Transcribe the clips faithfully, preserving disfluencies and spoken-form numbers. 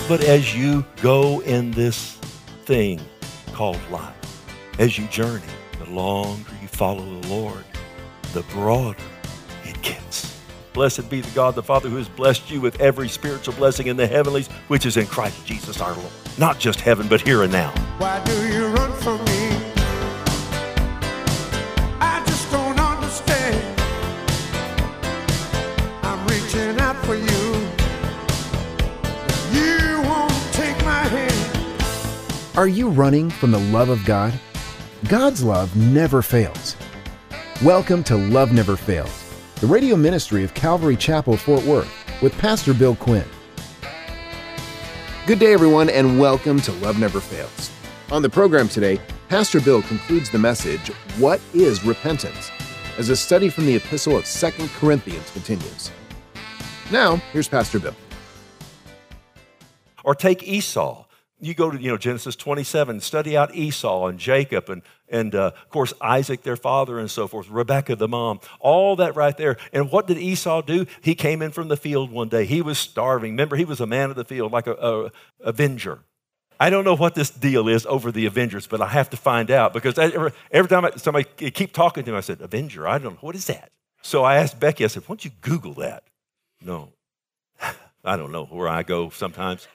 But as you go in this thing called life, as you journey, the longer you follow the Lord, the broader it gets. Blessed be the God, the Father, who has blessed you with every spiritual blessing in the heavenlies, which is in Christ Jesus our Lord. Not just heaven, but here and now. Why do you run from me? I just don't understand. I'm reaching out for you. You won't take my hand. Are you running from the love of God? God's love never fails. Welcome to Love Never Fails, the radio ministry of Calvary Chapel, Fort Worth, with Pastor Bill Quinn. Good day, everyone, and welcome to Love Never Fails. On the program today, Pastor Bill concludes the message, What is Repentance?, as a study from the epistle of Second Corinthians continues. Now, here's Pastor Bill. Or take Esau. You go to you know Genesis twenty-seven, study out Esau and Jacob and, and uh, of course, Isaac, their father, and so forth, Rebekah, the mom, all that right there. And what did Esau do? He came in from the field one day. He was starving. Remember, he was a man of the field, like a, a avenger. I don't know what this deal is over the Avengers, but I have to find out because I, every, every time I, somebody keep talking to me, I said, Avenger, I don't know, what is that? So I asked Becky, I said, why don't you Google that? No, I don't know where I go sometimes.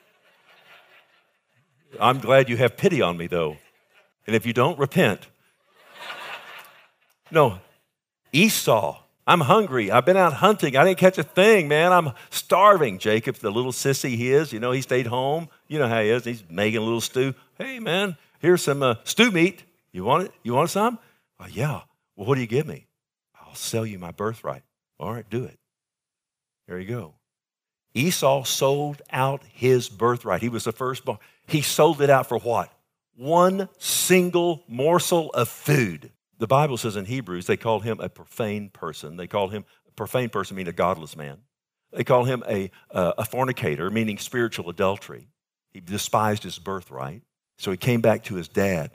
I'm glad you have pity on me, though. And if you don't, repent. No, Esau, I'm hungry. I've been out hunting. I didn't catch a thing, man. I'm starving. Jacob, the little sissy he is, you know, he stayed home. You know how he is. He's making a little stew. Hey, man, here's some uh, stew meat. You want it? You want some? Oh, yeah. Well, what do you give me? I'll sell you my birthright. All right, do it. There you go. Esau sold out his birthright. He was the firstborn. He sold it out for what? One single morsel of food. The Bible says in Hebrews, they called him a profane person. They called him, a profane person meaning a godless man. They call him a, uh, a fornicator, meaning spiritual adultery. He despised his birthright. So he came back to his dad.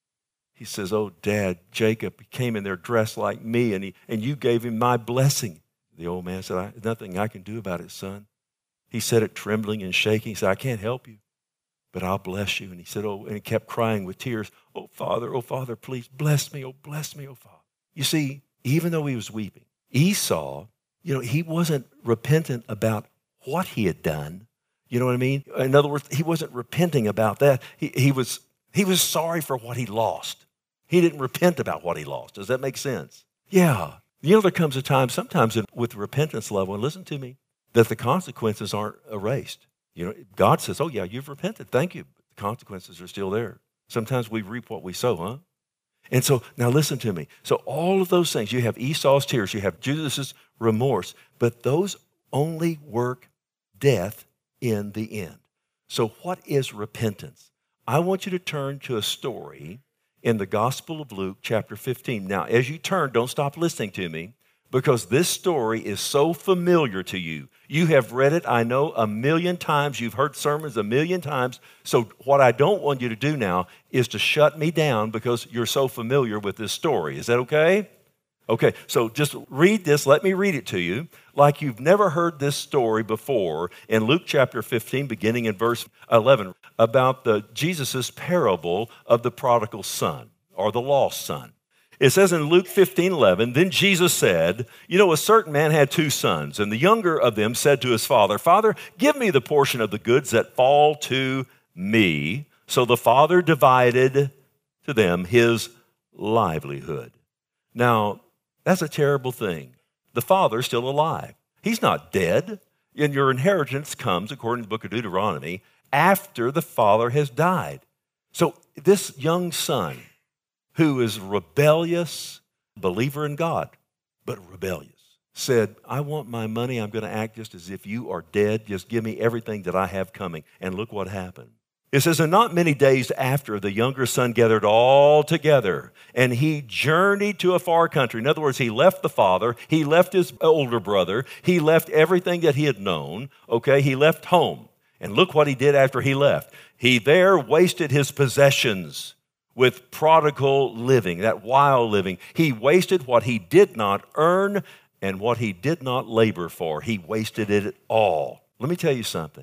He says, oh, Dad, Jacob, he came in there dressed like me, and, he, and you gave him my blessing. The old man said, I, nothing I can do about it, son. He said it trembling and shaking. He said, I can't help you, but I'll bless you. And he said, oh, and he kept crying with tears, oh, Father, oh, Father, please bless me. Oh, bless me, oh, Father. You see, even though he was weeping, Esau, you know, he wasn't repentant about what he had done. You know what I mean? In other words, he wasn't repenting about that. He, he was he was sorry for what he lost. He didn't repent about what he lost. Does that make sense? Yeah. You know, there comes a time, sometimes in, with repentance level, and listen to me, that the consequences aren't erased. You know, God says, oh, yeah, you've repented. Thank you. But the consequences are still there. Sometimes we reap what we sow, huh? And so, now listen to me. So all of those things, you have Esau's tears, you have Judas's remorse, but those only work death in the end. So what is repentance? I want you to turn to a story in the Gospel of Luke, chapter fifteen. Now, as you turn, don't stop listening to me, because this story is so familiar to you. You have read it, I know, a million times. You've heard sermons a million times. So what I don't want you to do now is to shut me down because you're so familiar with this story. Is that okay? Okay, so just read this. Let me read it to you like you've never heard this story before in Luke chapter fifteen, beginning in verse eleven, about the Jesus' parable of the prodigal son or the lost son. It says in Luke fifteen eleven, then Jesus said, you know, a certain man had two sons, and the younger of them said to his father, Father, give me the portion of the goods that fall to me. So the father divided to them his livelihood. Now, that's a terrible thing. The father's still alive. He's not dead. And your inheritance comes, according to the book of Deuteronomy, after the father has died. So this young son, who is rebellious, believer in God, but rebellious, said, I want my money. I'm going to act just as if you are dead. Just give me everything that I have coming. And look what happened. It says, and not many days after, the younger son gathered all together, and he journeyed to a far country. In other words, he left the father, he left his older brother, he left everything that he had known, okay? He left home. And look what he did after he left. He there wasted his possessions with prodigal living, that wild living. He wasted what he did not earn and what he did not labor for. He wasted it all. Let me tell you something.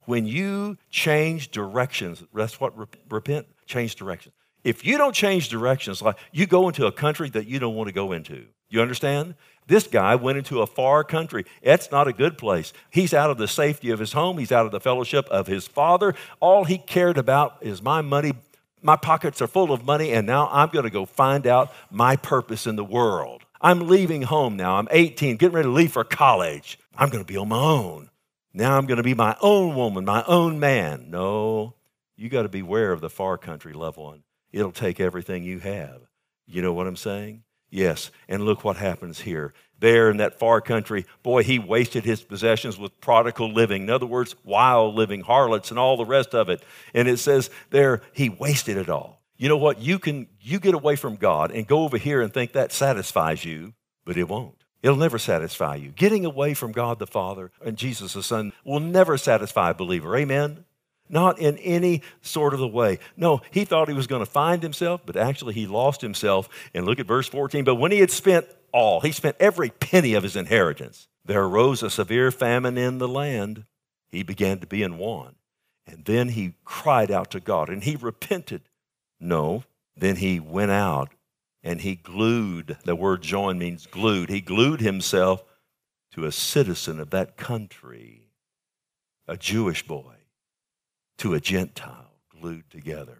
When you change directions, that's what rep- repent, change directions. If you don't change directions, like you go into a country that you don't want to go into. You understand? This guy went into a far country. That's not a good place. He's out of the safety of his home. He's out of the fellowship of his father. All he cared about is my money. My pockets are full of money, and now I'm going to go find out my purpose in the world. I'm leaving home now. I'm eighteen, getting ready to leave for college. I'm going to be on my own. Now I'm going to be my own woman, my own man. No, you got to beware of the far country, loved one. It'll take everything you have. You know what I'm saying? Yes, and look what happens here. There in that far country, boy, he wasted his possessions with prodigal living. In other words, wild living, harlots, and all the rest of it. And it says there, he wasted it all. You know what? You can you get away from God and go over here and think that satisfies you, but it won't. It'll never satisfy you. Getting away from God the Father and Jesus the Son will never satisfy a believer. Amen? Not in any sort of the way. No, he thought he was going to find himself, but actually he lost himself. And look at verse fourteen. But when he had spent all, he spent every penny of his inheritance, there arose a severe famine in the land. He began to be in want. And then he cried out to God, and he repented. No, then he went out, and he glued, the word join means glued. He glued himself to a citizen of that country, a Jewish boy, to a Gentile, glued together.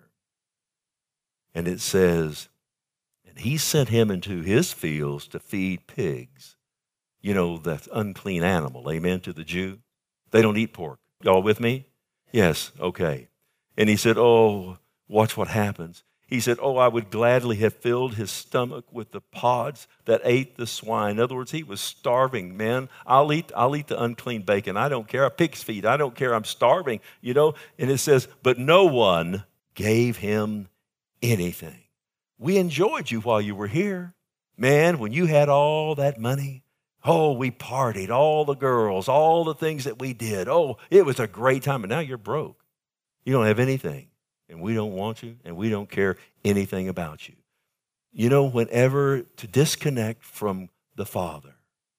And it says, and he sent him into his fields to feed pigs. You know, that unclean animal, amen, to the Jew. They don't eat pork. Y'all with me? Yes, okay. And he said, oh, watch what happens. He said, oh, I would gladly have filled his stomach with the pods that ate the swine. In other words, he was starving, man. I'll eat, I'll eat the unclean bacon. I don't care. A pig's feet. I don't care. I'm starving, you know. And it says, but no one gave him anything. We enjoyed you while you were here. Man, when you had all that money, oh, we partied, all the girls, all the things that we did. Oh, it was a great time. And now you're broke. You don't have anything. And we don't want you, and we don't care anything about you. You know, whenever to disconnect from the Father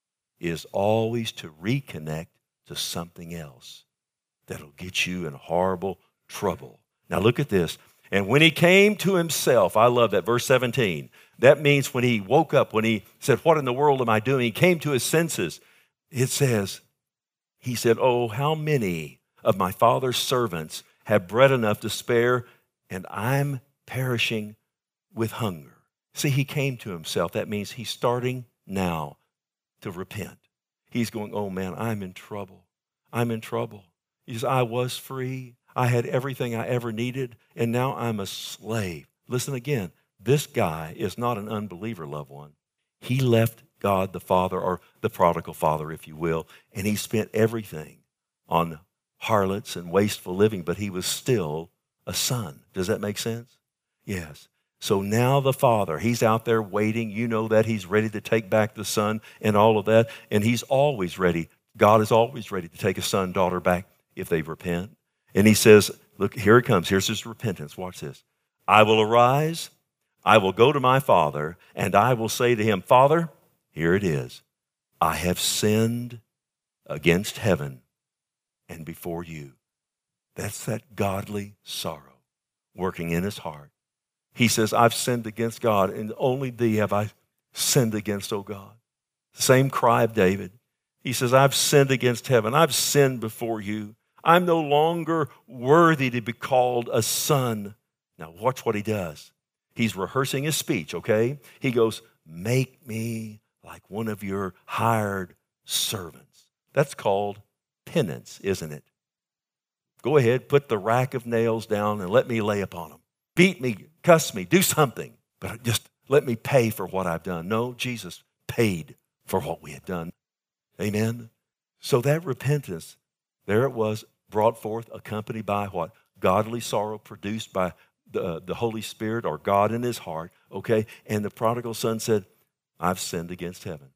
is always to reconnect to something else that'll get you in horrible trouble. Now look at this. And when he came to himself, I love that, verse seventeen. That means when he woke up, when he said, what in the world am I doing? He came to his senses. It says, he said, oh, how many of my father's servants have bread enough to spare, and I'm perishing with hunger. See, he came to himself. That means he's starting now to repent. He's going, oh man, I'm in trouble. I'm in trouble. He says, I was free. I had everything I ever needed, and now I'm a slave. Listen again. This guy is not an unbeliever, loved one. He left God the Father, or the prodigal father, if you will, and he spent everything on harlots and wasteful living, but he was still a son. Does that make sense? Yes. So now the father, he's out there waiting. You know that he's ready to take back the son and all of that. And he's always ready. God is always ready to take a son, daughter back if they repent. And he says, look, here it comes. Here's his repentance. Watch this. I will arise. I will go to my father, and I will say to him, Father, here it is. I have sinned against heaven and before you. That's that godly sorrow working in his heart. He says, I've sinned against God, and only thee have I sinned against, O God. Same cry of David. He says, I've sinned against heaven. I've sinned before you. I'm no longer worthy to be called a son. Now watch what he does. He's rehearsing his speech, okay? He goes, make me like one of your hired servants. That's called penance, isn't it? Go ahead, put the rack of nails down and let me lay upon them. Beat me, cuss me, do something, but just let me pay for what I've done. No, Jesus paid for what we had done. Amen? So that repentance, there it was, brought forth, accompanied by what? Godly sorrow produced by the, the Holy Spirit, or God in his heart, okay? And the prodigal son said, I've sinned against heaven.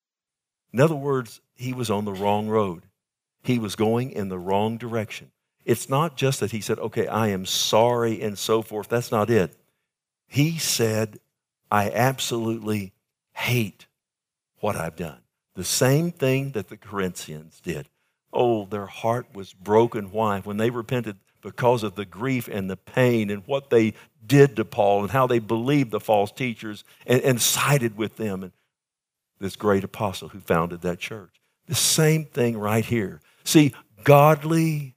In other words, he was on the wrong road. He was going in the wrong direction. It's not just that he said, okay, I am sorry and so forth. That's not it. He said, I absolutely hate what I've done. The same thing that the Corinthians did. Oh, their heart was broken. Why? When they repented because of the grief and the pain and what they did to Paul and how they believed the false teachers and, and sided with them. And this great apostle who founded that church. The same thing right here. See, godly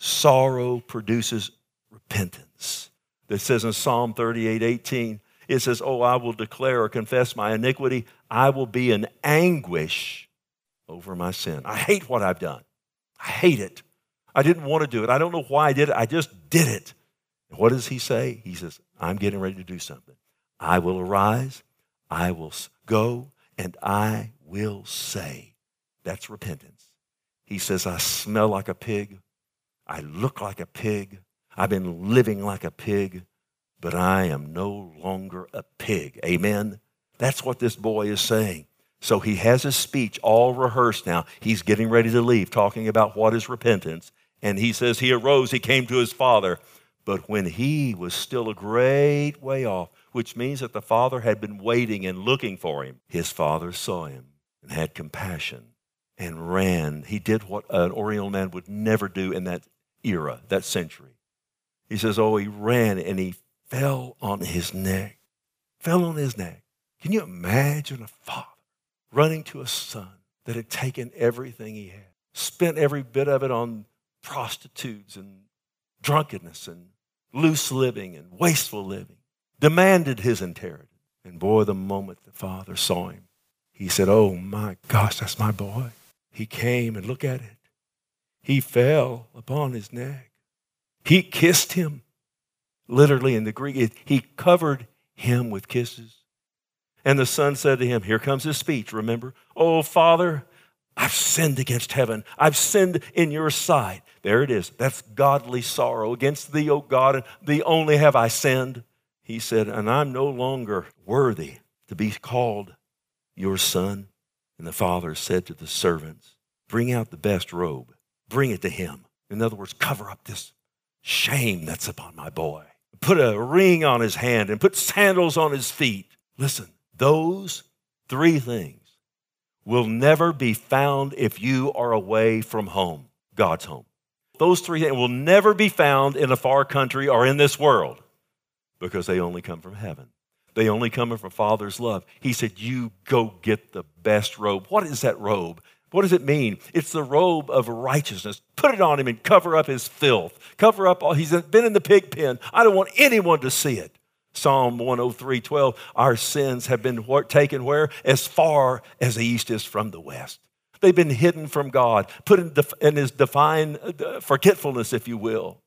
sorrow produces repentance. It says in Psalm thirty-eight eighteen, it says, oh, I will declare or confess my iniquity. I will be in anguish over my sin. I hate what I've done. I hate it. I didn't want to do it. I don't know why I did it. I just did it. And what does he say? He says, I'm getting ready to do something. I will arise, I will go, and I will say. That's repentance. He says, I smell like a pig. I look like a pig. I've been living like a pig, but I am no longer a pig. Amen? That's what this boy is saying. So he has his speech all rehearsed now. He's getting ready to leave, talking about what is repentance. And he says he arose, he came to his father. But when he was still a great way off, which means that the father had been waiting and looking for him, his father saw him and had compassion and ran. He did what an Oriental man would never do in that era, that century. He says, oh, he ran and he fell on his neck, fell on his neck. Can you imagine a father running to a son that had taken everything he had, spent every bit of it on prostitutes and drunkenness and loose living and wasteful living, demanded his inheritance. And boy, the moment the father saw him, he said, oh my gosh, that's my boy. He came and look at it. He fell upon his neck. He kissed him. Literally in the Greek, he covered him with kisses. And the son said to him, here comes his speech, remember? Oh, Father, I've sinned against heaven. I've sinned in your sight. There it is. That's godly sorrow. Against thee, O God, and thee only have I sinned. He said, and I'm no longer worthy to be called your son. And the father said to the servants, bring out the best robe. Bring it to him. In other words, cover up this shame that's upon my boy. Put a ring on his hand and put sandals on his feet. Listen, those three things will never be found if you are away from home, God's home. Those three things will never be found in a far country or in this world because they only come from heaven. They only come from Father's love. He said, you go get the best robe. What is that robe? What does it mean? It's the robe of righteousness. Put it on him and cover up his filth. Cover up all, he's been in the pig pen. I don't want anyone to see it. Psalm one oh three twelve, our sins have been taken where? As far as the east is from the west. They've been hidden from God, put in, def- in his divine forgetfulness, if you will.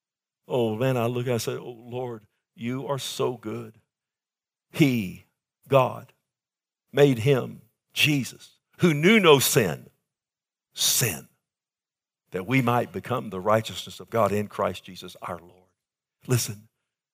Oh, man, I look, I say, oh, Lord, you are so good. He, God, made him, Jesus, who knew no sin, sin, that we might become the righteousness of God in Christ Jesus our Lord. Listen,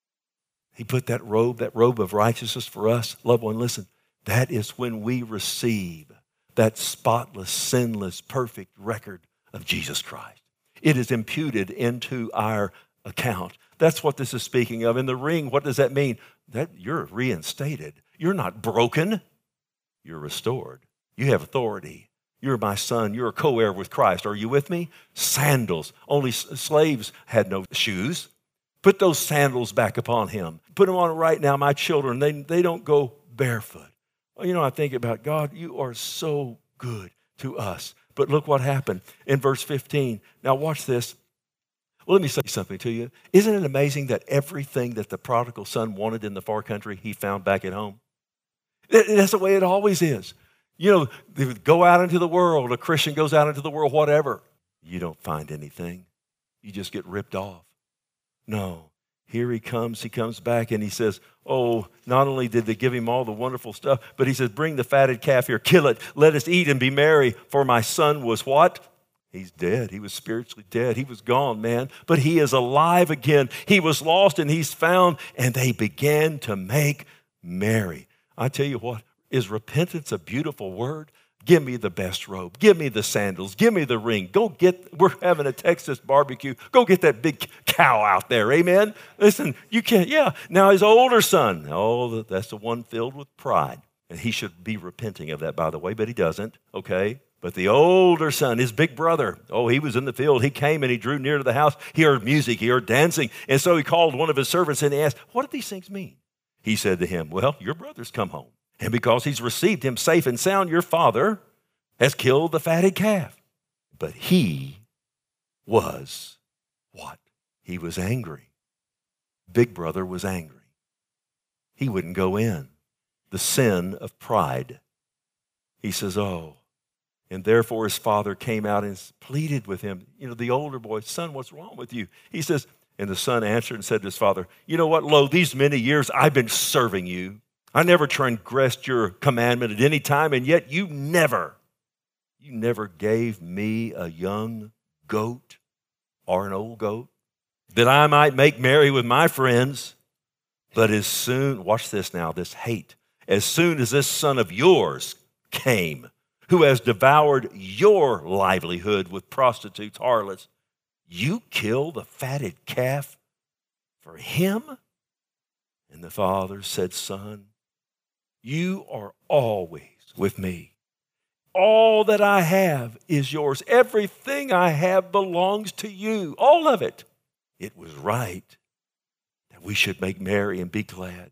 he put that robe, that robe of righteousness for us. Loved one, listen, that is when we receive that spotless, sinless, perfect record of Jesus Christ. It is imputed into our account. That's what this is speaking of. In the ring, what does that mean? That you're reinstated. You're not broken. You're restored. You have authority. You're my son. You're a co-heir with Christ. Are you with me? Sandals. Only slaves had no shoes. Put those sandals back upon him. Put them on right now. My children, they, they don't go barefoot. Well, you know, I think about God, you are so good to us. But look what happened in verse fifteen. Now watch this. Well, let me say something to you. Isn't it amazing that everything that the prodigal son wanted in the far country, he found back at home? That's the way it always is. You know, they would go out into the world. A Christian goes out into the world, whatever. You don't find anything. You just get ripped off. No. Here he comes. He comes back and he says, oh, not only did they give him all the wonderful stuff, but he says, bring the fatted calf here, kill it, let us eat and be merry. For my son was what? He's dead. He was spiritually dead. He was gone, man. But he is alive again. He was lost and he's found. And they began to make merry. I tell you what, is repentance a beautiful word? Give me the best robe. Give me the sandals. Give me the ring. Go get, we're having a Texas barbecue. Go get that big cow out there. Amen? Listen, you can't, yeah. Now his older son, oh, that's the one filled with pride. And he should be repenting of that, by the way, but he doesn't, okay? But the older son, his big brother, oh, he was in the field. He came and he drew near to the house. He heard music, he heard dancing. And so he called one of his servants and he asked, what do these things mean? He said to him, well, your brother's come home. And because he's received him safe and sound, your father has killed the fatted calf. But he was what? He was angry. Big brother was angry. He wouldn't go in. The sin of pride. He says, oh. And therefore his father came out and pleaded with him. You know, the older boy, son, what's wrong with you? He says, and the son answered and said to his father, you know what, lo, these many years I've been serving you. I never transgressed your commandment at any time, and yet you never, you never gave me a young goat or an old goat that I might make merry with my friends. But as soon, watch this now, this hate, as soon as this son of yours came, who has devoured your livelihood with prostitutes, harlots, you kill the fatted calf for him? And the father said, son, you are always with me. All that I have is yours. Everything I have belongs to you, all of it. It was right that we should make merry and be glad.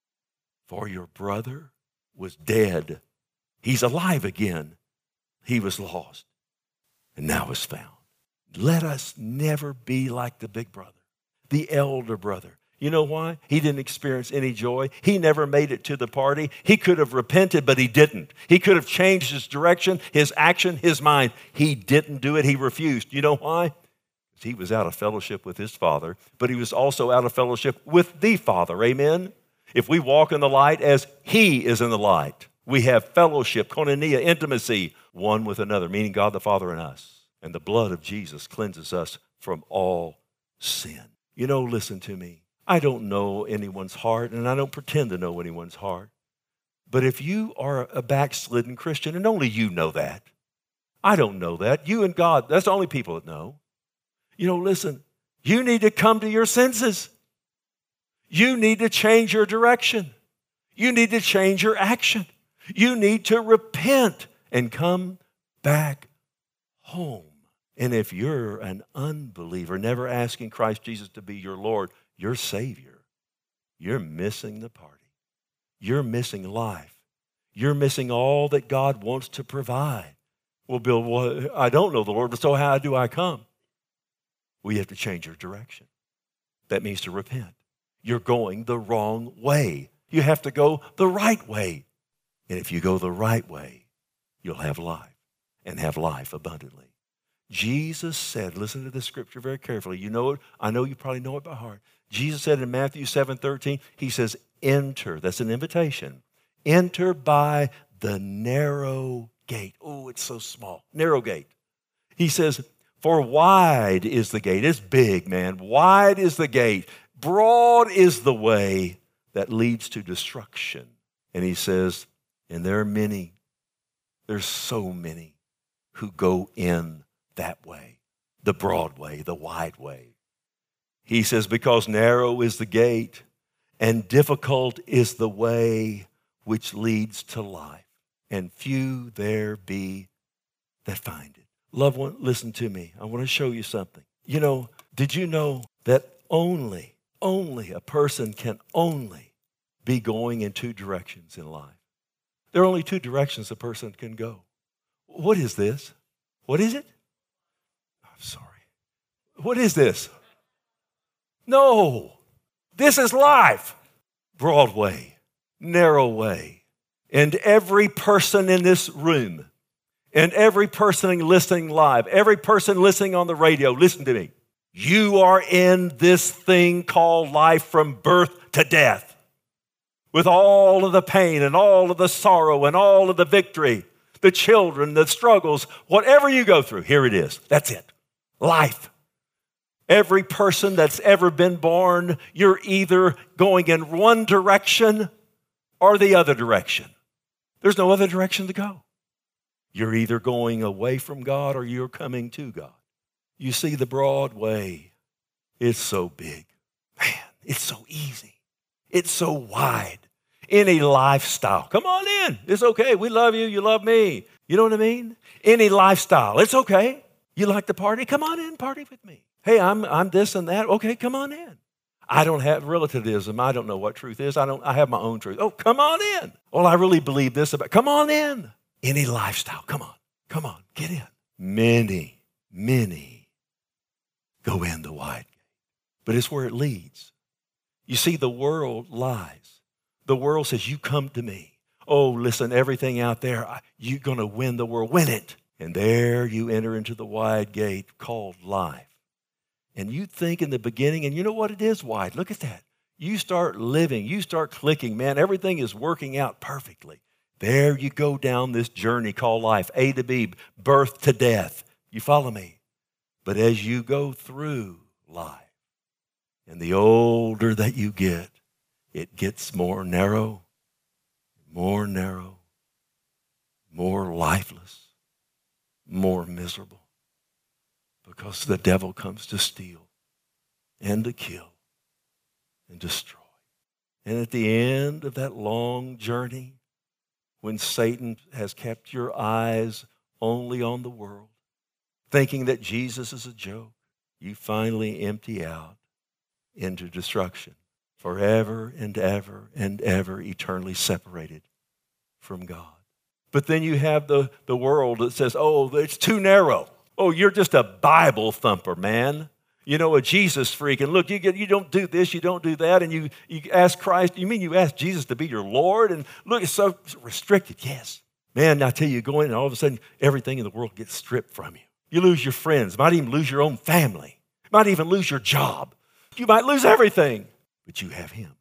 For your brother was dead. He's alive again. He was lost and now is found. Let us never be like the big brother, the elder brother. You know why? He didn't experience any joy. He never made it to the party. He could have repented, but he didn't. He could have changed his direction, his action, his mind. He didn't do it. He refused. You know why? Because he was out of fellowship with his Father, but he was also out of fellowship with the Father. Amen? If we walk in the light as he is in the light, we have fellowship, koinonia, intimacy, one with another, meaning God the Father and us. And the blood of Jesus cleanses us from all sin. You know, listen to me. I don't know anyone's heart, and I don't pretend to know anyone's heart. But if you are a backslidden Christian, and only you know that, I don't know that. You and God, that's the only people that know. You know, listen, you need to come to your senses. You need to change your direction. You need to change your action. You need to repent and come back home. And if you're an unbeliever, never asking Christ Jesus to be your Lord, your Savior, you're missing the party. You're missing life. You're missing all that God wants to provide. Well, Bill, well, I don't know the Lord, but so how do I come? Well, you have to change your direction. That means to repent. You're going the wrong way. You have to go the right way. And if you go the right way, you'll have life and have life abundantly. Jesus said, listen to this scripture very carefully. You know it. I know you probably know it by heart. Jesus said in Matthew seven thirteen, he says, enter. That's an invitation. Enter by the narrow gate. Oh, it's so small. Narrow gate. He says, for wide is the gate. It's big, man. Wide is the gate. Broad is the way that leads to destruction. And he says, and there are many, there's so many who go in that way, the broad way, the wide way. He says, because narrow is the gate and difficult is the way which leads to life, and few there be that find it. Loved one, listen to me. I want to show you something. You know, did you know that only, only a person can only be going in two directions in life? There are only two directions a person can go. What is this? What is it? I'm sorry. What is this? No, this is life. Broad way, narrow way. And every person in this room, and every person listening live, every person listening on the radio, listen to me. You are in this thing called life from birth to death, with all of the pain and all of the sorrow and all of the victory, the children, the struggles, whatever you go through, here it is. That's it. Life. Every person that's ever been born, you're either going in one direction or the other direction. There's no other direction to go. You're either going away from God or you're coming to God. You see, the broad way, it's so big. Man, it's so easy. It's so wide. Any lifestyle. Come on in. It's okay. We love you. You love me. You know what I mean? Any lifestyle. It's okay. You like to party? Come on in, party with me. Hey, I'm I'm this and that. Okay, come on in. I don't have relativism. I don't know what truth is. I don't. I have my own truth. Oh, come on in. Well, I really believe this about. Come on in. Any lifestyle. Come on. Come on. Get in. Many, many go in the wide gate, but it's where it leads. You see, the world lies. The world says, "You come to me." Oh, listen, everything out there, you're going to win the world. Win it. And there you enter into the wide gate called life. And you think in the beginning, and you know what it is wide. Look at that. You start living. You start clicking. Man, everything is working out perfectly. There you go down this journey called life. A to B, birth to death. You follow me? But as you go through life, and the older that you get, it gets more narrow, more narrow, more lifeless, more miserable, because the devil comes to steal and to kill and destroy. And at the end of that long journey, when Satan has kept your eyes only on the world, thinking that Jesus is a joke, you finally empty out into destruction, forever and ever and ever eternally separated from God. But then you have the, the world that says, oh, it's too narrow. Oh, you're just a Bible thumper, man. You know, a Jesus freak. And look, you get, you don't do this, you don't do that. And you, you ask Christ, you mean you ask Jesus to be your Lord? And look, it's so restricted. Yes. Man, I tell you, you go in and all of a sudden, everything in the world gets stripped from you. You lose your friends. Might even lose your own family. Might even lose your job. You might lose everything. But you have him.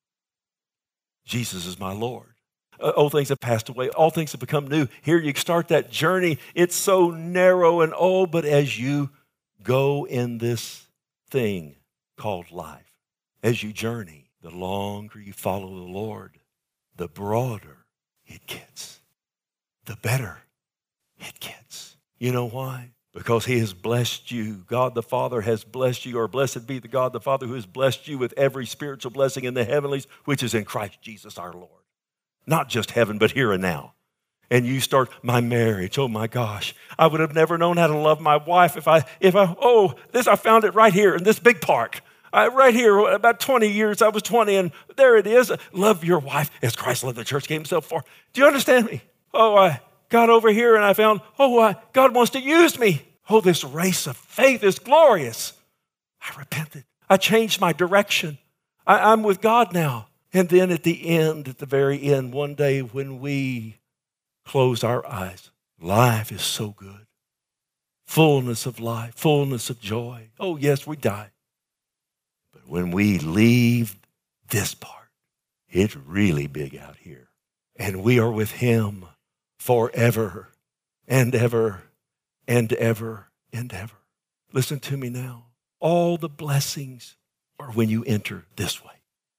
Jesus is my Lord. Uh, old things have passed away. All things have become new. Here you start that journey. It's so narrow and oh, but as you go in this thing called life, as you journey, the longer you follow the Lord, the broader it gets, the better it gets. You know why? Because he has blessed you. God the Father has blessed you, or blessed be the God the Father who has blessed you with every spiritual blessing in the heavenlies, which is in Christ Jesus our Lord. Not just heaven, but here and now. And you start, my marriage, oh my gosh, I would have never known how to love my wife if I, if I, oh, this, I found it right here in this big park. I, right here, about twenty years, I was twenty, and there it is. Love your wife as Christ loved the church, gave himself for. Do you understand me? Oh, I got over here and I found, oh, I, God wants to use me. Oh, this race of faith is glorious. I repented. I changed my direction. I, I'm with God now. And then at the end, at the very end, one day when we close our eyes, life is so good. Fullness of life, fullness of joy. Oh, yes, we die. But when we leave this part, it's really big out here. And we are with him forever and ever and ever and ever. Listen to me now. All the blessings are when you enter this way.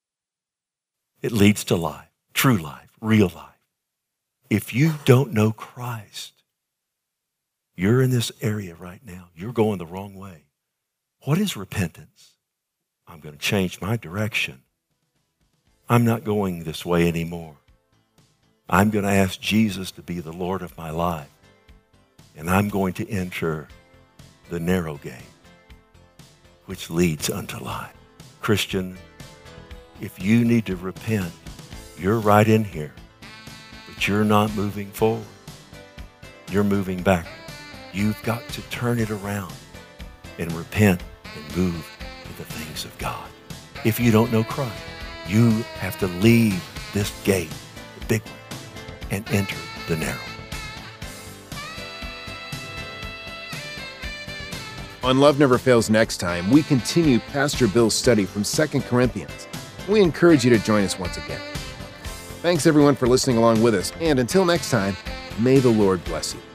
It leads to life, true life, real life. If you don't know Christ, you're in this area right now. You're going the wrong way. What is repentance? I'm going to change my direction. I'm not going this way anymore. I'm going to ask Jesus to be the Lord of my life. And I'm going to enter the narrow gate, which leads unto life. Christian, if you need to repent, you're right in here, but you're not moving forward. You're moving back. You've got to turn it around and repent and move to the things of God. If you don't know Christ, you have to leave this gate, the big one, and enter the narrow. On Love Never Fails next time, we continue Pastor Bill's study from Second Corinthians. We encourage you to join us once again. Thanks everyone for listening along with us, and until next time, may the Lord bless you.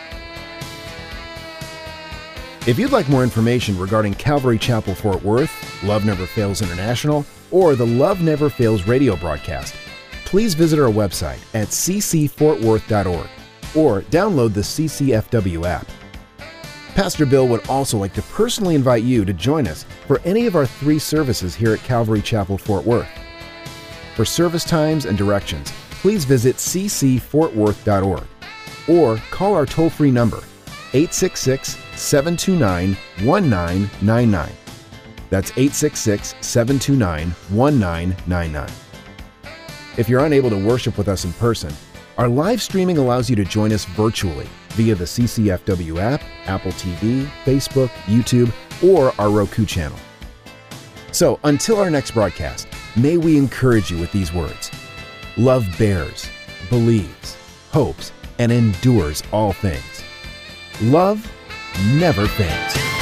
If you'd like more information regarding Calvary Chapel Fort Worth, Love Never Fails International, or the Love Never Fails radio broadcast, please visit our website at c c fort worth dot org or download the C C F W app. Pastor Bill would also like to personally invite you to join us for any of our three services here at Calvary Chapel Fort Worth. For service times and directions, please visit c c fort worth dot org. or call our toll-free number, eight six six, seven two nine, one nine nine nine. That's eight six six, seven two nine, one nine nine nine. If you're unable to worship with us in person, our live streaming allows you to join us virtually via the C C F W app, Apple T V, Facebook, YouTube, or our Roku channel. So until our next broadcast, may we encourage you with these words. Love bears, believes, hopes, and endures all things. Love never fails.